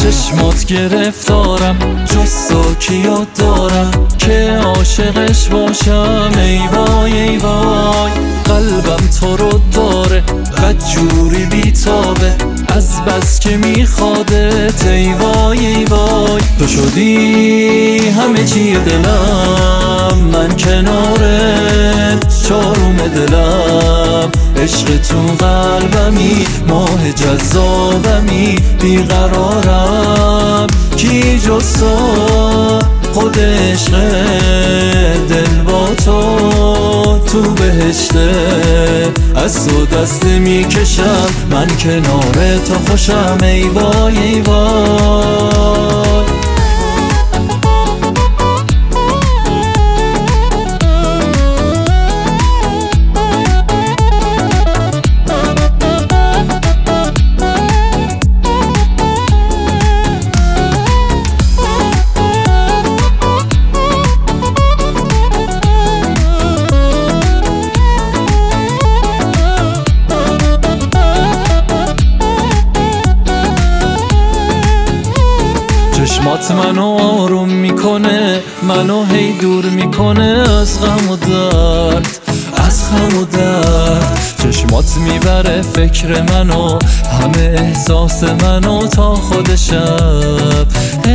چشمات گرفتارم جز تو کیو دارم که عاشقش باشم. ای وای ای وای قلبم تو رو داره بدجوری بیتابه از بس که میخوادت. ای وای ای وای تو شدی همه چی دلم، من کنارت چاروم دلم. عشق تو قلبمی ماه جذابمی بیقرارم کی جز تو خود عشق دل با تو بهشته. از تو دست میکشم من کنار تو خوشم. ای وای ای وای چشمات منو آروم میکنه، منو هی دور میکنه از غم و درد، از غم و درد. چشمات میبره فکر منو همه احساس منو تا خود شب.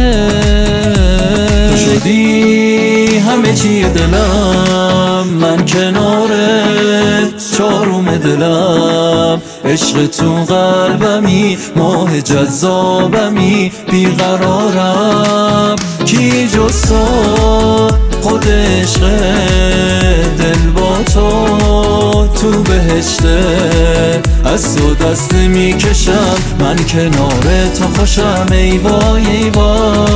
تو شدی همه چی دلم، من کنارت چاروم دلم. عشق تو قلبمی ماه جذابمی بیقرارم کی جز تو خود عشق دل با تو بهشته. از تو دست میکشم من کنار تو خوشم. ای وای ای وای